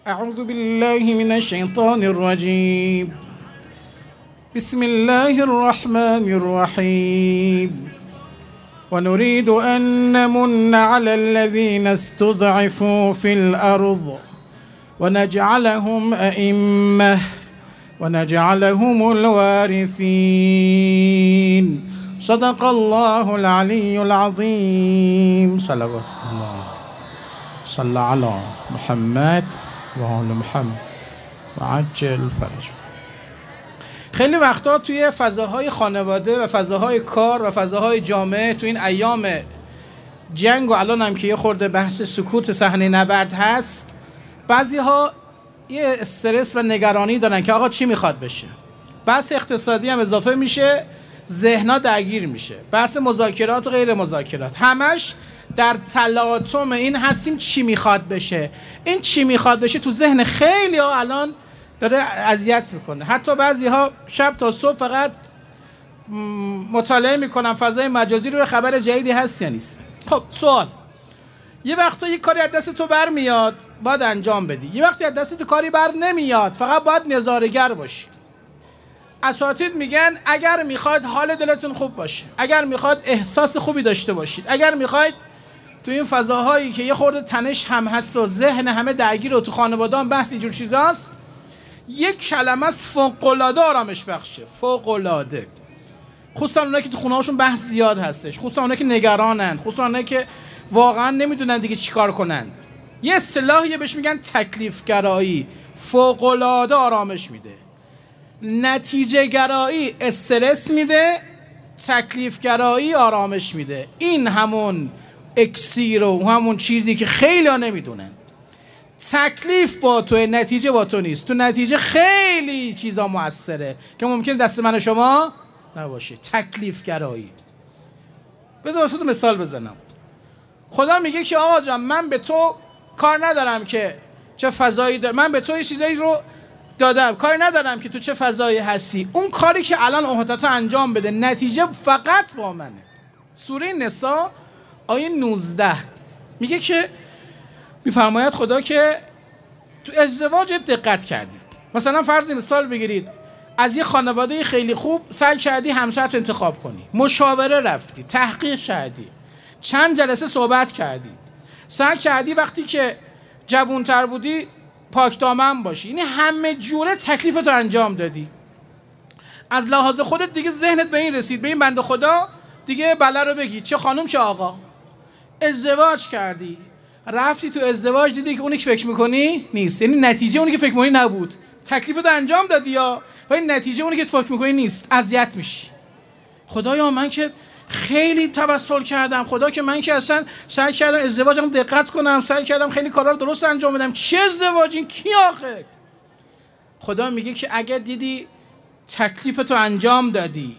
اعوذ بالله من الشیطان الرجیم. بسم الله الرحمن الرحیم. ونريد أن نمن على الذين استضعفوا في الأرض ونجعلهم أئمة ونجعلهم الوارثين. صدق الله العلي العظيم. صلوات الله صلى على محمد و آل محمد و عجل فرج. خیلی وقتا توی فضاهای خانواده و فضاهای کار و فضاهای جامعه تو این ایام جنگ و الان هم که یه خورده بحث سکوت صحنه نبرد هست، بعضی ها یه استرس و نگرانی دارن که آقا چی میخواد بشه. بحث اقتصادی هم اضافه میشه، ذهن‌ها درگیر میشه، بحث مذاکرات و غیر مذاکرات، همش در تلاطم این هستیم چی میخواد بشه. این چی میخواد بشه تو ذهن خیلی ها الان داره اذیت میکنه. حتی بعضی ها شب تا صبح فقط مطالعه میکنن فضای مجازی رو، خبر جدیدی هست یا نیست. خب سوال، یه وقتا یه کاری از دست تو بر میاد باید انجام بدی، یه وقتی از دست تو کاری بر نمیاد فقط باید نظاره‌گر باشی. اساتید میگن اگر میخواد حال دلتون خوب باشه، اگر میخواد احساس خوبی داشته باشید، اگر میخواید تو این فضاهایی که یه خورده تنش هم هست و ذهن همه درگیر و تو خانواده هم بحث اینجور چیزاست، یک کلمه از فوق‌العاده آرامش بخشه. فوق‌العاده. خصوصا اونایی که تو خونه هاشون بحث زیاد هستش، خصوصا اونایی که نگرانن، خصوصا اونایی که واقعا نمیدونن دیگه چیکار کنن. یه اصطلاحیه بهش میگن تکلیف گرایی. فوق‌العاده آرامش میده. نتیجه گرایی استرس میده، تکلیف گرایی آرامش میده. این همون اکسیر و همون چیزی که خیلی ها نمیدونن. تکلیف با تو، نتیجه با تو نیست. تو نتیجه خیلی چیزا مؤثره که ممکن دست من و شما نباشه. تکلیف گرایی. بذار واسه تو مثال بزنم. خدا میگه که آقا جان من به تو کار ندارم که چه فضایی داری، من به تو یه چیزایی رو دادم، کاری ندارم که تو چه فضایی هستی. اون کاری که الان عهدتو انجام بده، نتیجه فقط با منه. سوره نساء آیه 19 میگه که میفرماید خدا که تو ازدواج دقت کردید. مثلا فرض مثال بگیرید، از یه خانواده خیلی خوب سعی کردی همسرت انتخاب کنی، مشاوره رفتی، تحقیق کردی، چند جلسه صحبت کردی، سعی کردی وقتی که جوانتر بودی پاک دامن باشی. یعنی همه جوره تکلیفتو انجام دادی. از لحاظ خودت دیگه ذهنت به این رسید، به این بنده خدا دیگه بله رو بگی، چه خانم چه آقا. ازدواج کردی، رفتی تو ازدواج دیدی که اونی که فکر میکنی نیست. یعنی نتیجه اونی که فکر میکنی نبود. تکلیفتو انجام دادی یا ولی نتیجه اونی که فکر میکنی نیست. اذیت میشی. خدایا من که خیلی توسل کردم، خدا که من که اصلا سعی کردم ازدواجم دقت کنم، سعی کردم خیلی کارا رو درست انجام بدم، چه ازدواجی کی آخه؟ خدا میگه که اگر دیدی تکلیفتو انجام دادی،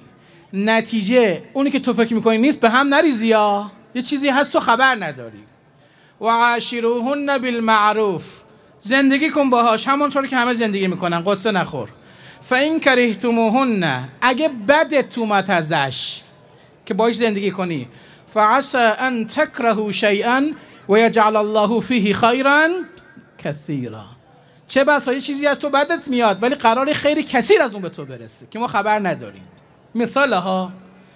نتیجه اونی که تو فکر میکنی نیست، به هم نریزی یا یه چیزی هست تو خبر نداری. و عاشروهن بالمعروف، زندگی کن باهاش همونطور که همه زندگی میکنن، قصه نخور. فإن کریهتموهن، اگه بدت اومد ازش که باش زندگی کنی، فعسى ان تکرهوا شیئا و یجعل الله فیه خیرا کثیرا، چه بسا یه چیزی از تو بدت میاد ولی قرار خیری کثیر از اون به تو برسه که ما خبر نداریم. مثال ها،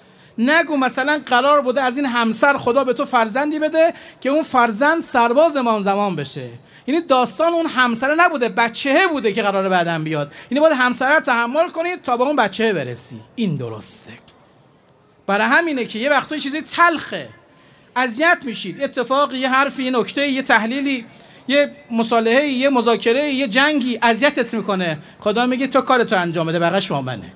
نگو مثلا قرار بوده از این همسر خدا به تو فرزندی بده که اون فرزند سرباز امام زمان بشه. یعنی داستان اون همسره نبوده، بچه‌ه بوده که قراره بعداً بیاد. یعنی باید همسره رو تحمل کنید تا به اون بچه‌ه برسی. این درسته. برای همینه که یه وقتا چیزی تلخه، اذیت میشید. اتفاقی، یه حرفی، یه نکته، یه تحلیلی، یه مصالحه، یه مذاکره، یه جنگی اذیتت میکنه. خدا میگه تو کارتو انجام بده، بقیش با منه.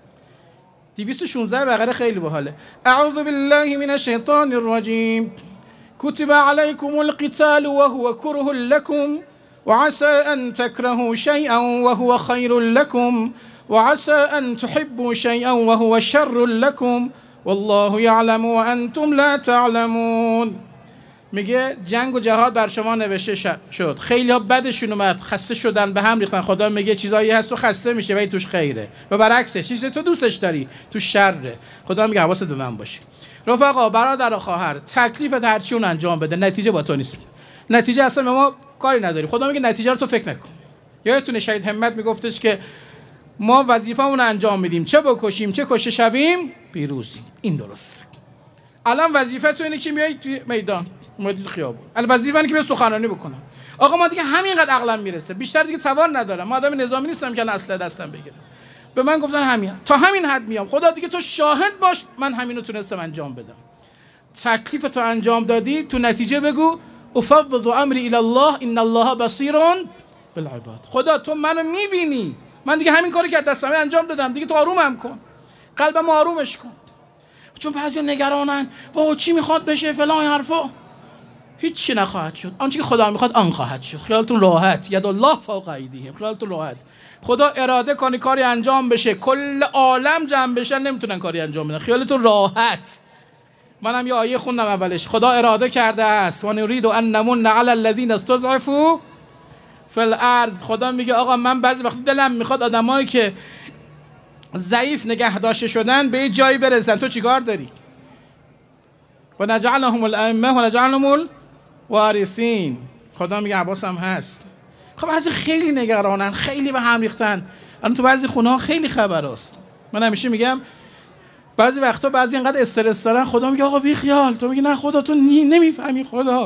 216 بقره خیلی باحاله. اعوذ بالله من الشیطان الرجیم. كتب عليكم القتال وهو كره لكم وعسى أن تكرهوا شيئا وهو خير لكم وعسى أن تحبوا شيئا وهو شر لكم والله يعلم وأنتم لا تعلمون. میگه جنگ و جهاد بر شما نوشته شد. خیلی ها بدشون اومد، خسته شدن، به هم ریختن. خدا میگه چیزایی هست تو خسته میشه ولی توش خیره، و برعکسه چیزی تو دوستش داری تو شره. خدا میگه حواست به من باشه. رفقا، برادر و خواهر، تکلیفت هرچی اون انجام بده، نتیجه با تو نیست. نتیجه اصلا به ما کاری نداری. خدا میگه نتیجه رو تو فکر نکن. یادتونه شهید همت میگفتش که ما وظیفه‌مون انجام میدیم، چه بکشیم چه کشته شویم پیروزیم. این درسته. الان وظیفه تو اینه که بیای توی میدان، اومدی تو خیابون، الان وظیفه اینه که بیا سخنرانی بکنم. آقا ما دیگه همینقدر عقلم میرسه، بیشتر دیگه توان ندارم. ما آدم نظامی نیستم که اصلا دستم بگیرم. به من گفتن همین، تا همین حد میام. خدا دیگه تو شاهد باش، من همینو تونستم انجام بدم. تکلیف تو انجام دادی، تو نتیجه بگو افوض امری الی الله ان الله بصیر بالعباد. خدا تو منو میبینی، من دیگه همین کاری که دستم انجام دادم، دیگه تو آرومم کن، قلبم آرومش کن. چون بعضیا نگرانن واه چی میخواد بشه فلان حرفا. هیچ چی نخواهد شد. آنچه که خدا میخواد آن خواهد شد. خیالتون راحت. ید الله فوق ایدیهم. خیالتون راحت. خدا اراده کنه کاری انجام بشه، کل عالم جمع بشن نمیتونن کاری انجام بدن. خیالتون راحت. منم یه آیه خوندم اولش، خدا اراده کرده است و نرید ان نمن علی الذین استضعفوا فی الارض. خدا میگه آقا من بعضی وقت دلم میخواد آدمایی که ضعیف نگه داشته شدن به یه جایی برسن. تو چیکار داری؟ و نجعلهم الائمه و نجعلهم الوارثین. خدا میگه حواسم هست. خب بعضی خیلی نگرانن، خیلی به هم ریختن. الان تو بعضی خونه ها خیلی خبر است. من همیشه میگم بعضی وقتا بعضی اینقدر استرس دارن، خدا میگه آقا بی خیال. تو میگی نه خدا تو نمیفهمی.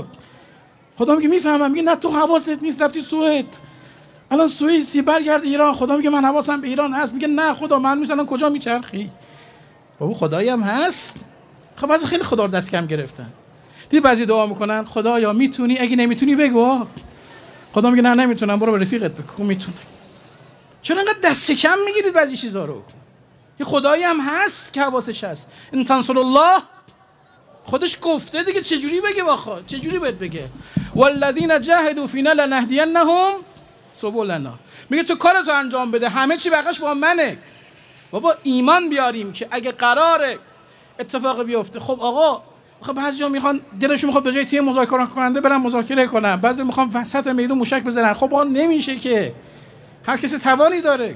خدا میگه میفهمم. میگه نه تو حواست نیست، رفتی سوئد، الان سوئیسی برگرد ایران. خدا میگه من حواسم به ایران هست. میگه نه خدا من میسنم کجا میچرخی. بابا خدایی هم هست. خب بعضی خیلی خدا رو دست کم گرفتن. دید بعضی دعا میکنن خدایا میتونی، اگه نمیتونی بگو. خدا میگه نه نمیتونم، برو به رفیقت بگو میتونه. چرا انقدر دست کم میگیرید بعضی چیزا رو؟ یه خدایی هم هست که حواسش هست. ان تنصر الله، خودش گفته دیگه، چجوری بگه واخا؟ چجوری باید بگه؟ والذین جاهدوا فینا لنهدینهم سبلنا. میگه تو کارتو انجام بده، همه چی بقیش با منه. بابا ایمان بیاریم که اگه قراره اتفاق بیفته. خب آقا بعضیا میخوان دلشون میخواد به جای تیم مذاکره کننده برن مذاکره کنن، بعضی میخوان وسط میدون موشک بزنن. خب آقا نمیشه که، هر کسی توانی داره.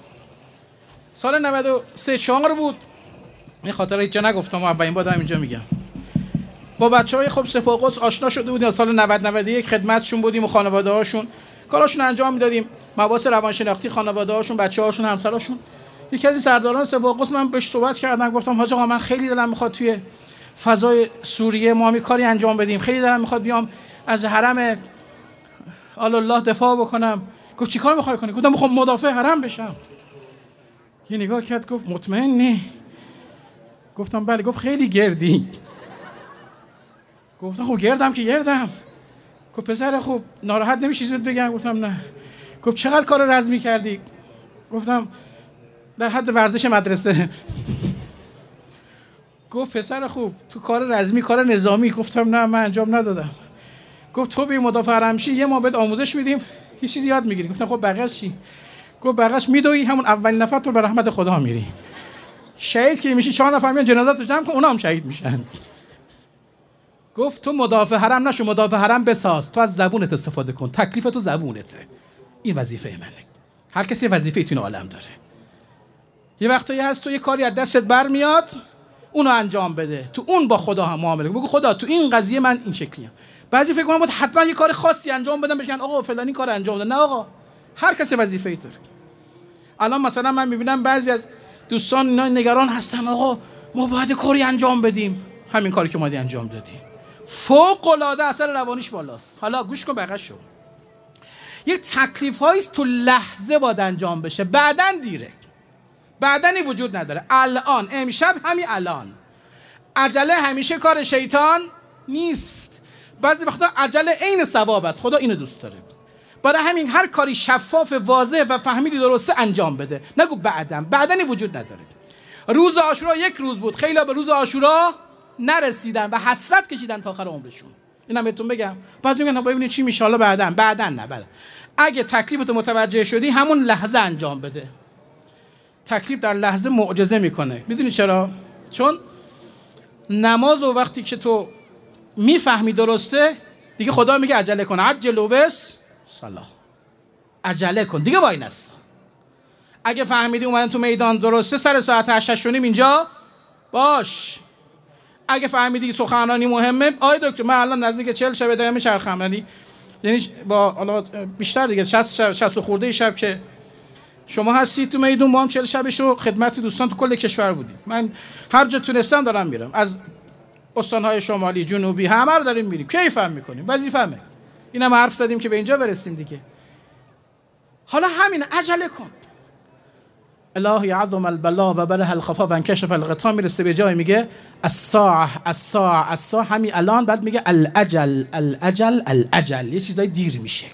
سال 93 4 بود، این خاطره هیچ جا نگفتم، اولین بار دارم اینجا میگم. با بچهای خب سپاه قدس آشنا شده بودیم. سال 90 91 خدمتشون بودیم و خانواده هاشون کاراشون انجام میدادیم، مباحث روانشناختی خانواده هاشون، بچه‌هاشون، همسراشون. یکی از سرداران سپاه قدس من بهش صحبت کردم، گفتم حاج آقا من خیلی دلم میخواد توی فضای سوریه ما می کاری انجام بدیم، خیلی دلم میخواد بیام از حرم آل الله دفاع بکنم. گفت چیکار میخوای کنی؟ گفتم میخوام مدافع حرم بشم. یه نگاه کرد گفت مطمئنی؟ گفتم بله. گفت خیلی گردی. گفتم خب گردم که گردم. گفت پسر خوب ناراحت نمیشی زود بگم؟ گفتم نه. گفت چقدر کار رزمی کردی؟ گفتم در حد ورزش مدرسه. گفت پسر خوب تو کار رزمی، کار نظامی؟ گفتم نه من انجام ندادم. گفت تو بی مدافع حرم شی یه ما بهت آموزش میدیم، یه چیزی یاد میگیری. گفتم خب بقیه‌اش چی؟ گفت بقیه‌اش میدوی، همون اولین نفر تو به رحمت خدا میری. شهید که میشی 4 نفر میان جنازت رو جمع کن، اونا هم شهید میشن. گفت تو مدافع حرم نشو، مدافع حرم بساز. تو از زبونت استفاده کن، تکلیف تو زبونته. این وظیفه منه. هر کسی وظیفه تو این عالم داره. یه وقتایی هست تو یه کاری از دستت برمیاد، اونو انجام بده. تو اون با خدا هم معامله کن. بگو خدا تو این قضیه من این شکلیم. بعضی فکر کنن باید حتما یه کار خاصی انجام بدم بگن آقا فلانی کار انجام بده. نه آقا، هر کسی وظیفه‌ای داره. الان مثلا من میبینم بعضی از دوستان اینا نگران هستن آقا ما باید کاری انجام بدیم. همین کاری که ما انجام دادیم فوق العاده اثر روانیش بالاست. حالا گوش کن بقیه‌شو. یک تکلیف‌هایی تو لحظه باید انجام بشه، بعدن دیره. بعدنی وجود نداره. الان، امشب، همین الان. عجله همیشه کار شیطان نیست. بعضی وقتا عجله عین ثواب است. خدا اینو دوست داره. برای همین هر کاری شفاف، واضح و فهمیدی درسته انجام بده. نگو بعدنی وجود نداره. روز عاشورا 1 روز بود. خیلی به روز عاشورا نرسیدن و حسرت کشیدن تا آخر عمرشون. اینم بهتون بگم. بعضی میگن ببینید چی میشه حالا بعدن نه. اگه تکلیفتو متوجه شدی همون لحظه انجام بده. تکلیف در لحظه معجزه میکنه. میدونی چرا؟ چون نماز و وقتی که تو میفهمی درسته دیگه خدا میگه عجله کن، عجلوا بس صلاح، عجله کن دیگه، وای نستا. اگه فهمیدی اومدن تو میدان درسته سر ساعت 8:30 اینجا باش. اگه فهمیدی سخنرانی مهمه، آی دکتر من الان نزدیک 40 شب دارم میچرخم، یعنی یعنی با حالا بیشتر دیگه 60 خورده شب که شما هستید تو میدون، ما هم 40 شبش رو خدمت دوستان تو کل کشور بودیم. من هر جا تونستم دارم میرم، از استانهای شمالی جنوبی همه رو داریم میریم، کیفم میکنیم، وظیفمه. اینم حرف زدیم که به اینجا برسیم دیگه. حالا همین عجله کن. الله یعظم البلا و بره الخفا و انکشف الغطا، میرسه به جای میگه الساعه همین الان، بعد میگه الاجل یه چیزای دیر میشه.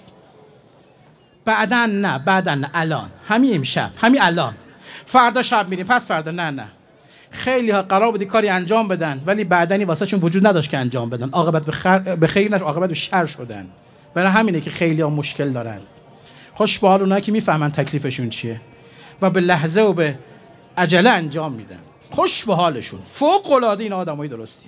بعدن نه، بعدن الان، همین امشب، همین الان، فردا شب میریم، پس فردا نه. خیلی ها قرار بودی کاری انجام بدن ولی بعدنی واسه چون وجود نداشت که انجام بدن، عاقبت به خیر نشد، عاقبت به شر شدن. برای همینه که خیلی ها مشکل دارن. خوش به حال اونایی که میفهمن تکلیفشون چیه و به لحظه و به عجله انجام میدن. خوش به حالشون. فوق العاده این آدمای درستیه.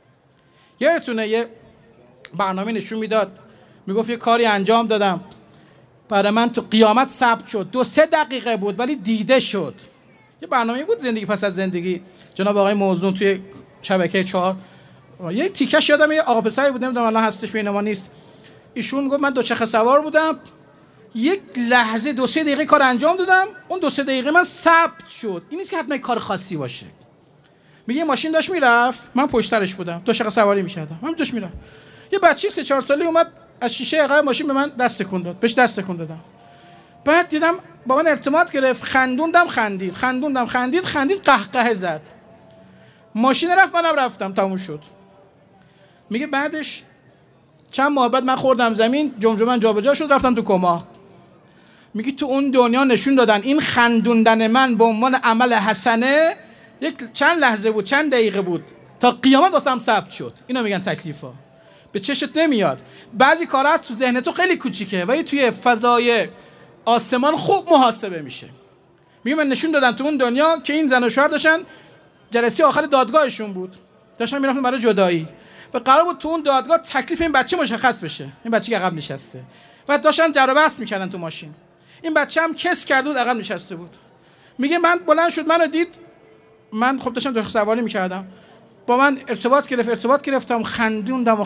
یادتونه یه برنامه نشون میداد، میگفت یه کاری انجام دادم برای من تو قیامت ثبت شد، 2-3 دقیقه بود ولی دیده شد. یه برنامه بود زندگی پس از زندگی، جناب آقای موزون توی شبکه 4. یه تیکش یادم یه آقا پسری بود، نمیدونم الان هستش بین ما نیست، ایشون گفت من دوچرخه سوار بودم، یک لحظه 2-3 دقیقه کار انجام دادم، اون 2-3 دقیقه من ثبت شد. این نیست که حتما کار خاصی باشه. میگه ماشین داشت میرفت، من پشترش بودم، دوچرخه سواری می‌کردم، همون جاش میرفت. یه بچی 3-4 ساله اومد از شیشه عقب ماشین به من دست تکون داد، بهش دست تکون دادم. بعد دیدم با من ارتباط گرفت، خندوندم، خندید، قهقه زد. ماشین رفت، منم رفتم، تموم شد. میگه بعدش چند ماه بعد من خوردم زمین، جمجمه‌ام جابجا شد، رفتم تو کما. میگه تو اون دنیا نشون دادن این خندوندن من به عنوان عمل حسنه یک چند لحظه بود، چند دقیقه بود، تا قیامت واسم ثبت شد. اینا میگن تکلیفا. به چشت نمیاد. بعضی کارا از تو ذهن تو خیلی کوچیکه ولی توی فضای آسمان خوب محاسبه میشه. میگه من نشون دادم تو اون دنیا که این زن و شوهر داشتن جلسه آخر دادگاهشون بود، داشتن میرفتن برای جدایی و قرار بود تو اون دادگاه تکلیف این بچه مشخص بشه. این بچه که عقب نشسته و داشتن جر و بحث میکردن تو ماشین. این بچه هم کس کرده بود، عقب نشسته بود. میگه من بلند شد، منو دید، من خب داشتم دوچرخه سواری میکردم، با من ارتباط گرفتم، خندوندم و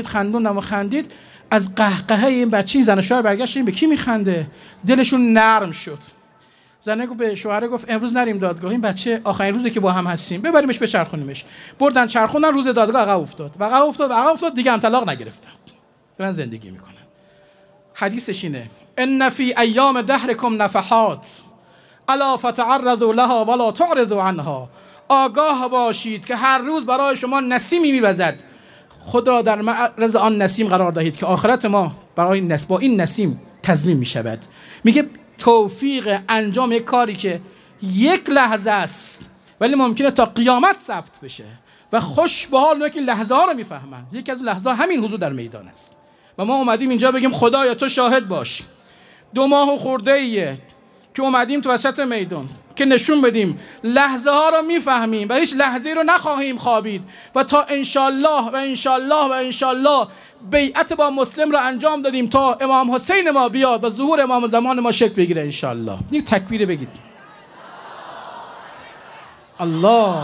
خندید. از قهقهه این بچه این زن و شوهر برگشت، این به کی میخنده؟ دلشون نرم شد. زنه گفت به شوهر، گفت امروز نریم دادگاه، این بچه آخرین روزی که با هم هستیم، ببریمش بچرخونیمش. بردن چرخوندن، روز دادگاه عقب افتاد، دیگه هم طلاق نگرفتن، دارن زندگی میکنن. حدیثش اینه ان فی ایام دهرکم نفحات الا فتعرضوا لها ولا تعرضوا عنها. آگاه باشید که هر روز برای شما نسیمی میوزد، خود را در معرض آن نسیم قرار دهید که آخرت ما برای با این نسیم تضمین میشود. میگه توفیق انجام یک کاری که یک لحظه است ولی ممکنه تا قیامت ثبت بشه و خوش به حال که لحظه ها رو میفهمن. یکی از لحظه همین حضور در میدان است و ما اومدیم اینجا بگیم خدایا تو شاهد باش. 2 ماه و خورده ایه که اومدیم تو وسط میدان که نشون بدیم لحظه ها رو میفهمیم و هیچ لحظه رو نخواهیم خوابید و تا انشالله بیعت با مسلم رو انجام دادیم تا امام حسین ما بیاد و ظهور امام زمان ما شکل بگیره انشالله. یک تکبیر بگید. الله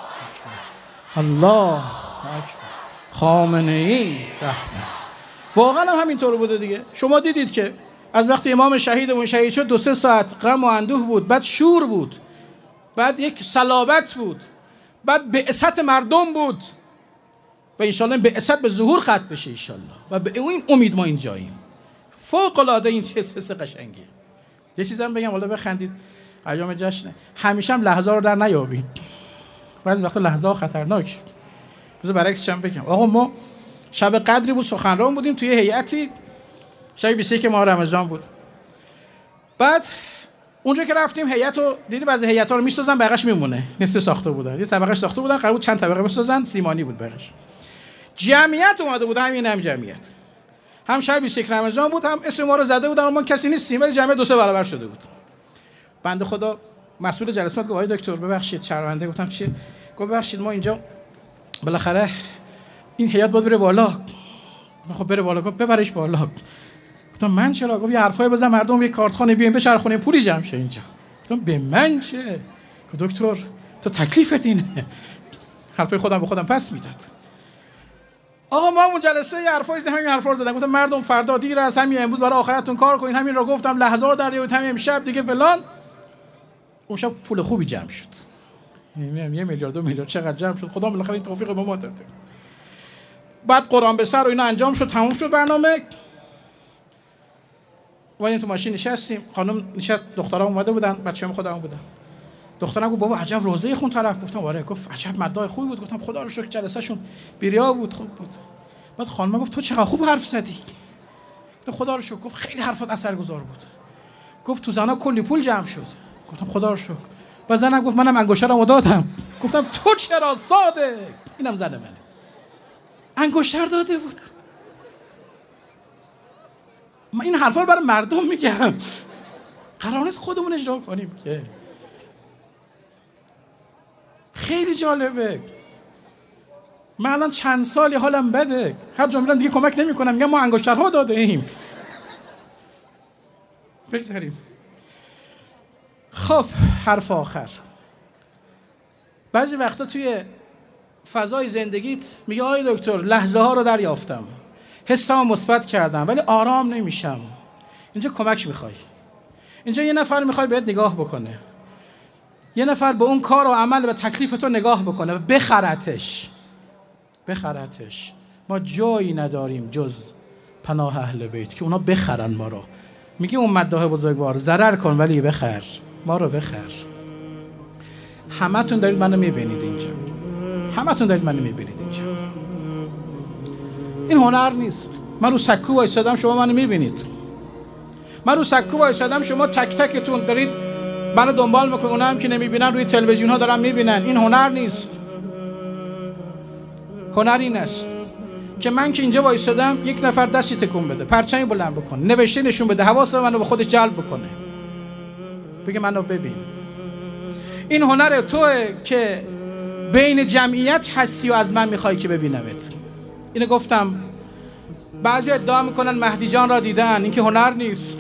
خامنه ای رحمه. واقعا هم همینطور بوده دیگه. شما دیدید که از وقتی امام شهید شد 2-3 ساعت غم و اندوه بود، بعد شور بود، بعد یک صلابت بود، بعد بعثت مردم بود و انشالله بعثت به ظهور ختم بشه انشالله و به این امید ما اینجاییم. فوق العاده این چه حس قشنگیه. یه چیزم بگم والا بخندید، ایام جشنه، همیشه هم لحظه رو در نیابید، بعضی وقتا لحظه ها خطرناک. بذار برعکسش هم بگم. آقا ما شب قدری بود، سخنران بودیم توی هیئتی، شب 21 ماه رمضان بود. بعد اونجا که رفتیم هیئت رو دیدی، بعضی هیئت‌ها رو میسازن بقیش میمونه، نصف ساخته بودن، یه طبقهش ساخته بودن، قرار بود چند طبقه بسازن، سیمانی بود بقیش. جمعیت اومده بود، هم جمعیت، هم شب 21 رمضان بود، هم اسم ما رو زده بودن، ما کسی نیستیم ولی جمعیت 2-3 برابر شده بود. بنده خدا مسئول جلسات گفت آقای دکتر ببخشید، شرمنده. گفتم چیه؟ گفت ببخشید ما اینجا بالاخره این هیئت باید بره بالا. خب بره بالا. گفت ببرش بالا. گفتم من چرا؟ گفت یه حرفای بزن مردم یه کارتخانه بیاین بچرخونیم پولی جمع شه اینجا. گفتم به من چه؟ گفت دکتر تو تکلیفت اینه. حرفای خودم به خودم پس میداد. آقا ما اون جلسه یه حرفایی زدم، همین حرفا رو زدم، گفتم مردم فردا دیر است، همین امروز برای آخرتون کار کنین، همین رو گفتم، لحظه رو در بیارید، همین امشب دیگه فلان. اون شب پول خوبی جمع شد، 1 میلیارد 2 میلیارد چقدر جمع شد، خدا بالاخره این توفیق به ما داده. بعد قرآن به سر و اینا انجام شد، تموم شد برنامه. اومدیم تو ماشین نشستیم، خانم نشست، دخترها اومده بودن، بچه‌ام خودم بودن. دخترم گفت بابا عجب روزه خون طرف. گفتم آره. گفت عجب مداح خوبی بود. گفتم خدا رو شکر جلسه‌شون بی‌ریا بود، خوب بود. بعد خانم گفت تو چقدر خوب حرف زدی. گفتم خدا رو شکر. گفت خیلی حرفات اثرگذار بود. گفت تو زنا کلی پول جمع شد. گفتم خدا رو شکر. بعد زنم گفت منم انگشترمو دادم. گفتم تو چرا صادق؟ اینم زن منه. انگشتر داده بود. من این حرفا رو برای مردم میگم، قرار نیست خودمون اجرا کنیم که. خیلی جالبه. من الان چند سالی حالم بده، هر جا میرم دیگه کمک نمیکنم، میگم ما انگشترها داده ایم. بگذاریم. خب حرف آخر. بعضی وقتا توی فضای زندگیت میگه آی دکتر لحظه ها رو دریافتم، حسامو مثبت کردم ولی آرام نمیشم. اینجا کمک میخوای. اینجا یه نفر میخوای بهت نگاه بکنه، یه نفر به اون کار و عمل و تکلیف تو نگاه بکنه و بخرتش. ما جایی نداریم جز پناه اهل بیت که اونا بخرن ما رو. میگه اون مداح بزرگوار ضرر کن ولی بخر، ما رو بخر. همتون دارید منو میبینید اینجا، این هنر نیست. من رو سکو وایسادم شما منو میبینید، شما تک تکتون دارید منو دنبال میکنید، اونا هم که نمیبینن روی تلویزیون ها دارن میبینن. این هنر نیست. هنر این است که من که اینجا وایسادم یک نفر دستی تکون بده، پرچمی بلند بکنه، نوشته نشون بده، حواس منو به خودش جلب بکنه، بگه منو ببین. این هنر توئه که بین جمعیت هستی و از من میخوای که ببینمت. اینو گفتم. بعضی ادعا میکنن مهدی جان را دیدن، این که هنر نیست.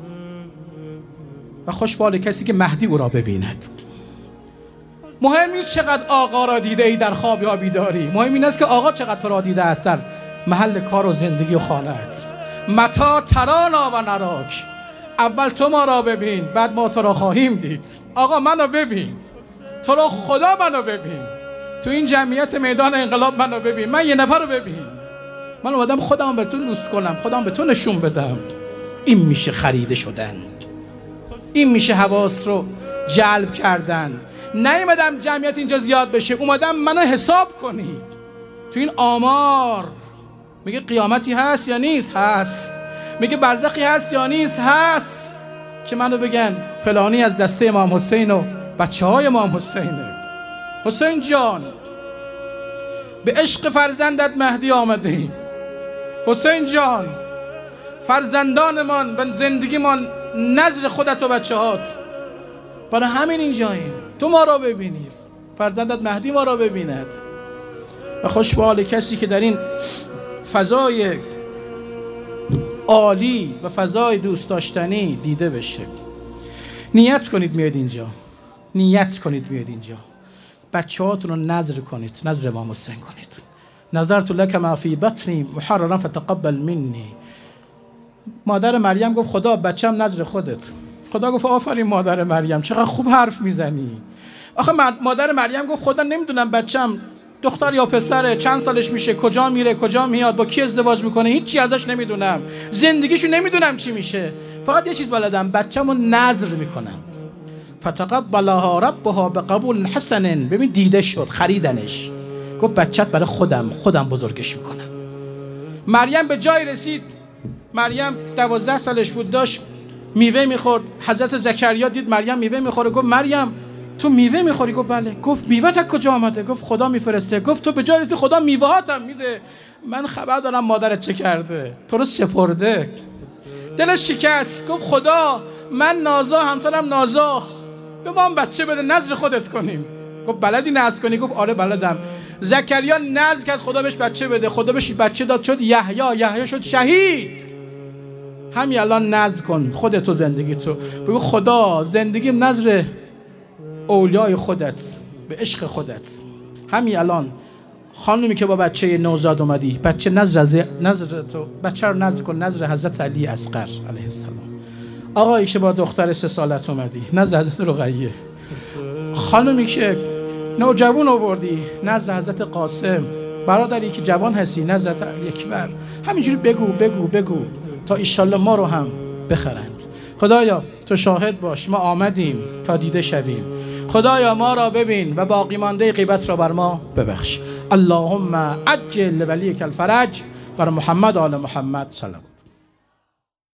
و خوش به حال کسی که مهدی او را ببیند. مهم نیست چقدر آقا را دیده ای در خواب یا بیداری، مهم این است که آقا چقدر تو را دیده است در محل کار و زندگی و خانه‌ات. متا ترانا و نراک، اول تو ما را ببین بعد ما تو را خواهیم دید. آقا منو ببین، تو را خدا منو ببین، تو این جمعیت میدان انقلاب منو ببین، من یه نفر رو ببین. من اومدم خودم به تو لوس کنم، خودم به تو نشون بدم. این میشه خریده شدن، این میشه حواس رو جلب کردن. نیومدم جمعیت اینجا زیاد بشه، اومدم منو حساب کنی. تو این آمار میگه قیامتی هست یا نیست؟ هست. میگه برزخی هست یا نیست؟ هست. که منو بگن فلانی از دسته امام حسین و بچه های امام حسینه. حسین جان به عشق فرزندت مهدی آمده ایم. حسین جان فرزندانمان و زندگیمان نظر خودت و بچه هات، برای همین اینجاییم. تو ما را ببینی، فرزندت مهدی ما را ببیند. و خوش به حال کسی که در این فضای عالی و فضای دوست داشتنی دیده بشه. نیت کنید میاد اینجا، بچه هاتون رو نذر کنید، نذر امام حسین کنید. نظرت لک ما فی بطنی محررا فتقبل منی. مادر مریم گفت خدا بچم نذر خودت. خدا گفت آفرین مادر مریم، چقدر خوب حرف میزنی. آخه مادر مریم گفت خدا نمیدونم بچم دختر یا پسره، چند سالش میشه، کجا میره کجا میاد، با کی ازدواج میکنه، هیچی ازش نمیدونم، زندگیشو نمیدونم چی میشه، فقط یه چیز بلدم، بچه‌مو نذر میکنم. فتقبلها ربها بقبول حسن. ببین دیده شد، خریدنش. گفت بچت برای خودم بزرگش میکنم. مریم به جای رسید، مریم 12 سالش بود، داشت میوه میخورد. حضرت زکریا دید مریم میوه میخوره، گفت مریم تو میوه میخوری؟ گفت بله. گفت میوه تا کجا آمده؟ گفت خدا میفرسته. گفت تو به جای رسید خدا میوهاتم میده. من خبر دارم مادرت چه کرده، تو رو سپرده. دلش شکست. گفت خدا من نازا، همسرم نازا، به ما هم بچه بده نذر خودت کنیم. گفت بلدی نذر کنی؟ گفت آره بلدم. زکریا نذر کرد خدا بهش بچه بده، خدا بهش بچه داد، شد یحیی شد شهید. همین الان نذر کن خودت و زندگی تو، بگو خدا زندگیم نذر اولیای خودت، به عشق خودت. همین الان خانومی که با بچه نوزاد اومدی، بچه بچه رو نذر کن نذر حضرت علی اصغر علیه السلام. آقایی که با دختر 3 سالت اومدی، نذر حضرت رقیه. خانومی که نوجوان آوردی، نذر حضرت قاسم. برادری که جوان هستی، نذر حضرت علی اکبر. همینجوری بگو تا ایشالله ما رو هم بخرند. خدایا تو شاهد باش، ما آمدیم تا دیده شویم. خدایا ما را ببین و باقی مانده غیبت را بر ما ببخش. اللهم عجل لولیک الفرج. بر محمد آل محمد سلام.